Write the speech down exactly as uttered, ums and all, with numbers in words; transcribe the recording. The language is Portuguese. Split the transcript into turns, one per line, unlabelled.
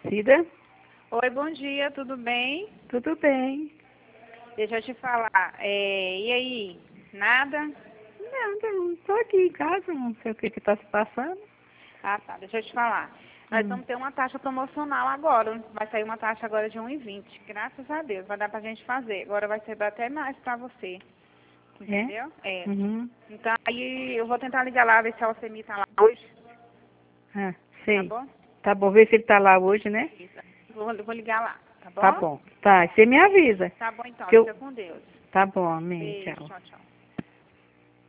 Cida?
Oi, bom dia, tudo bem?
Tudo bem.
Deixa eu te falar, é, e aí, nada?
Não, não, estou aqui em casa, não sei o que está se passando.
Ah, tá, deixa eu te falar. Nós
Hum.
vamos ter uma taxa promocional agora, vai sair uma taxa agora de um e vinte. Graças a Deus, vai dar pra gente fazer. Agora vai ser até mais pra você, entendeu? É. é.
Uhum.
Então, aí eu vou tentar ligar lá, ver se a Alcemir tá lá hoje,
Ah,
tá
sei.
bom?
Tá bom, ver se ele tá lá hoje, né?
Isso. Vou, vou ligar lá, tá bom?
Tá bom. Tá, você me avisa.
Tá bom então,
Que eu...
fica com Deus.
Tá bom, amém,
Beijo,
tchau.
tchau, tchau.